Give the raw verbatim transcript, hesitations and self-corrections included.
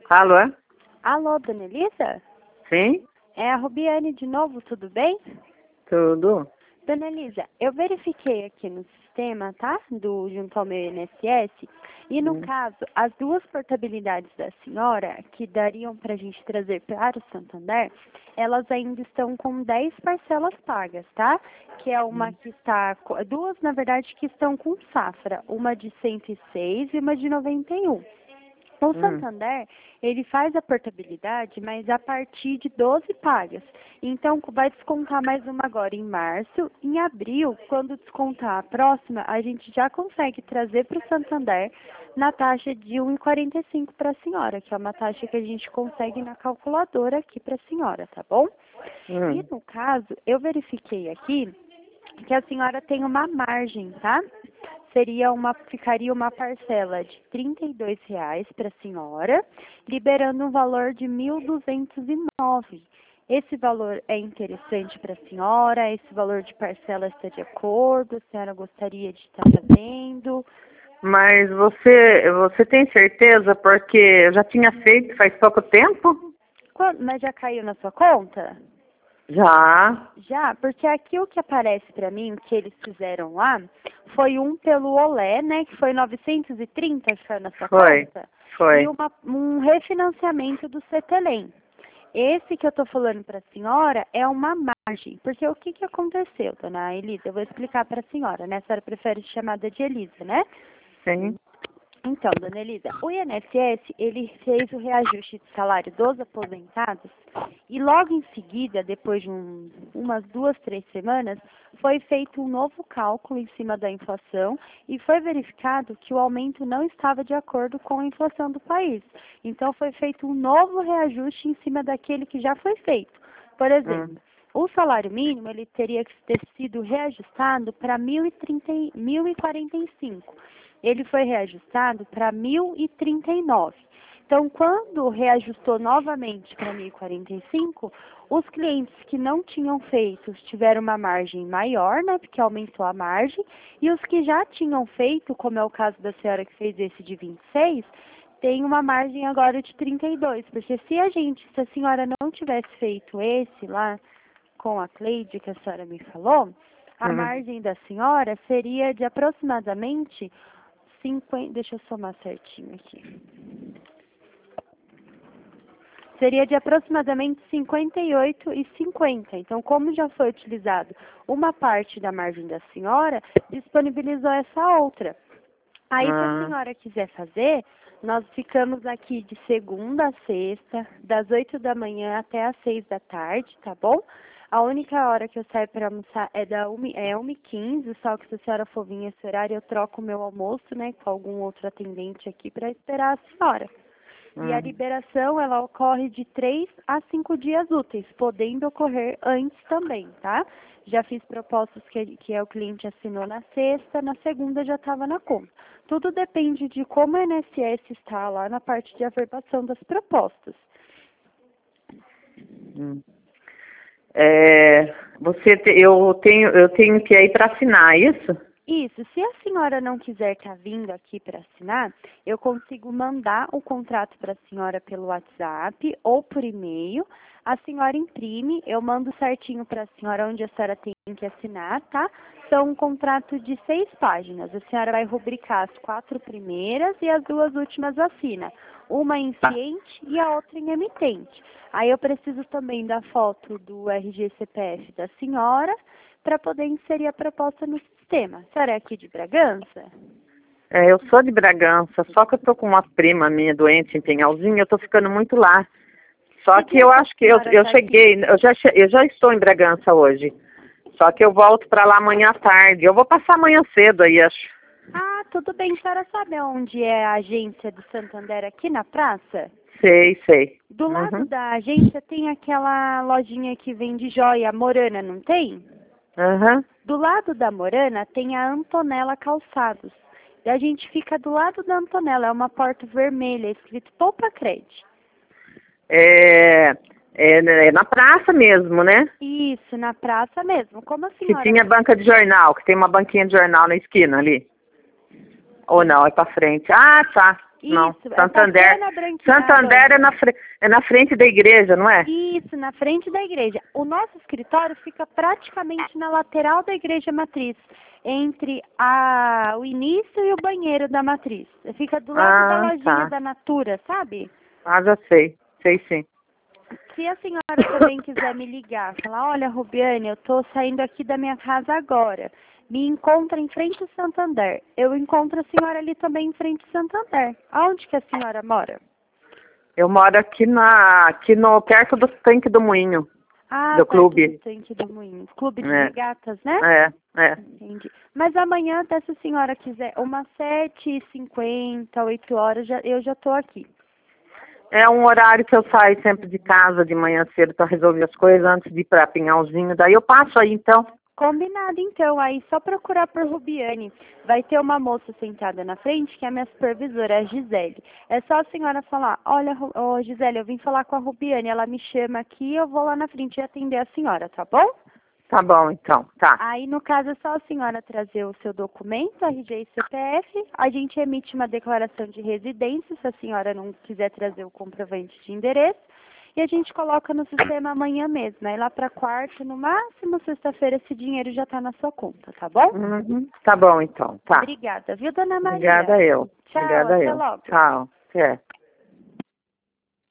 Alô? Alô, dona Elisa? Sim? É a Rubiane de novo, tudo bem? Tudo? Dona Elisa, eu verifiquei aqui no sistema, tá? Do, junto ao meu I N S S, e no Hum. caso, as duas portabilidades da senhora, que dariam para a gente trazer para o Santander, elas ainda estão com dez parcelas pagas, tá? Que é uma que está, co- duas na verdade que estão com safra, uma de cento e seis e uma de noventa e um. O Hum. Santander, ele faz a portabilidade, mas a partir de doze pagas. Então, vai descontar mais uma agora em março. Em abril, quando descontar a próxima, a gente já consegue trazer para o Santander na taxa de um real e quarenta e cinco para a senhora, que é uma taxa que a gente consegue na calculadora aqui para a senhora, tá bom? Hum. E no caso, eu verifiquei aqui que a senhora tem uma margem, tá? Seria uma, ficaria uma parcela de trinta e dois reais para a senhora, liberando um valor de mil duzentos e nove. Esse valor é interessante para a senhora? Esse valor de parcela está de acordo? A senhora gostaria de estar fazendo? Mas você, você tem certeza? Porque eu já tinha feito faz pouco tempo? Quando, mas já caiu na sua conta? Já. Já, porque aqui o que aparece para mim, o que eles fizeram lá, foi um pelo Olé, né, que foi novecentos e trinta, que foi na sua Foi. conta, Foi. e uma, um refinanciamento do Cetelem. Esse que eu estou falando para a senhora é uma margem, porque o que, que aconteceu, dona Elisa? Eu vou explicar para a senhora, né? A senhora prefere ser chamada de Elisa, né? Sim. Então, dona Elisa, o I N S S, ele fez o reajuste de salário dos aposentados e logo em seguida, depois de um, umas duas, três semanas, foi feito um novo cálculo em cima da inflação e foi verificado que o aumento não estava de acordo com a inflação do país. Então, foi feito um novo reajuste em cima daquele que já foi feito. Por exemplo, Hum. o salário mínimo, ele teria que ter sido reajustado para mil e trinta mil e quarenta e cinco. Ele foi reajustado para mil e trinta e nove. Então, quando reajustou novamente para mil e quarenta e cinco, os clientes que não tinham feito tiveram uma margem maior, né, porque aumentou a margem, e os que já tinham feito, como é o caso da senhora que fez esse de vinte e seis, tem uma margem agora de trinta e dois, porque se a gente, se a senhora não tivesse feito esse lá com a Cleide, que a senhora me falou, a Hum. margem da senhora seria de aproximadamente cinquenta, deixa eu somar certinho aqui. Seria de aproximadamente cinquenta e oito e cinquenta. Então, como já foi utilizado uma parte da margem da senhora, disponibilizou essa outra. Aí, se a Ah. senhora quiser fazer, nós ficamos aqui de segunda a sexta, das oito da manhã até às seis da tarde, tá bom? A única hora que eu saio para almoçar é da uma, é uma e quinze, só que se a senhora for vir esse horário, eu troco o meu almoço, né, com algum outro atendente aqui para esperar a senhora. E a Hum. liberação, ela ocorre de três a cinco dias úteis, podendo ocorrer antes também, tá? Já fiz propostas que, que é o cliente assinou na sexta, na segunda já estava na conta. Tudo depende de como o I N S S está lá na parte de averbação das propostas. Hum. É, você te- eu tenho eu tenho que ir para assinar isso? Isso, se a senhora não quiser estar vindo aqui para assinar, eu consigo mandar o contrato para a senhora pelo WhatsApp ou por e-mail. A senhora imprime, eu mando certinho para a senhora onde a senhora tem que assinar, tá? São um contrato de seis páginas. A senhora vai rubricar as quatro primeiras e as duas últimas assina. Uma em Tá. ciente e a outra em emitente. Aí eu preciso também da foto do R G C P F da senhora para poder inserir a proposta no sistema. A senhora é aqui de Bragança? É, eu sou de Bragança, só que eu tô com uma prima minha doente em Pinhalzinho, eu tô ficando muito lá. Só Que que dia eu que a acho que eu, senhora eu tá aqui? cheguei, eu já, che- eu já estou em Bragança hoje. Só que eu volto para lá amanhã à tarde. Eu vou passar amanhã cedo aí, acho. Ah, tudo bem. A senhora sabe onde é a agência do Santander aqui na praça? Sei, sei. Do lado Uhum. da agência tem aquela lojinha que vende joia, Morana, não tem? Uhum. Do lado da Morana tem a Antonella Calçados. E a gente fica do lado da Antonella, é uma porta vermelha, escrito Poupa Crédito. É, é, é na praça mesmo, né? Isso, na praça mesmo. Como a Que senhora... tinha banca de jornal, que tem uma banquinha de jornal na esquina ali. Ou não, é pra frente. Ah, tá. Não, Isso, Santander. é na branqueada. Santander é na, fre... é na frente da igreja, não é? Isso, na frente da igreja. O nosso escritório fica praticamente na lateral da igreja matriz, entre a... o início e o banheiro da matriz. Fica do lado Ah, da lojinha tá. da Natura, sabe? Ah, já sei. Sei sim. Se a senhora também quiser me ligar, falar, olha, Rubiane, eu tô saindo aqui da minha casa agora. Me encontra em frente ao Santander. Eu encontro a senhora ali também em frente ao Santander. Aonde que a senhora mora? Eu moro aqui na, aqui no, perto do tanque do moinho, Ah, do perto clube. do tanque do Moinho. Clube de É. regatas, né? É, é. Entendi. Mas amanhã, até se a senhora quiser, umas sete e cinquenta, oito horas, já, eu já tô aqui. É um horário que eu saio sempre de casa de manhã cedo para resolver as coisas antes de ir para Pinhalzinho. Daí eu passo aí então. Combinado, então. Aí só procurar por Rubiane. Vai ter uma moça sentada na frente, que é a minha supervisora, a Gisele. É só a senhora falar, olha, Ru- ô, Gisele, eu vim falar com a Rubiane. Ela me chama aqui, eu vou lá na frente atender a senhora, tá bom? Tá bom então, tá. Aí, no caso, é só a senhora trazer o seu documento, R G e C P F. A gente emite uma declaração de residência, se a senhora não quiser trazer o comprovante de endereço. E a gente coloca no sistema amanhã mesmo. Aí lá para quarta, no máximo, sexta-feira, esse dinheiro já está na sua conta, tá bom? Uhum. Tá bom então, tá. Obrigada, viu, dona Maria? Obrigada eu. Tchau, Obrigada até eu. logo. Tchau. Até.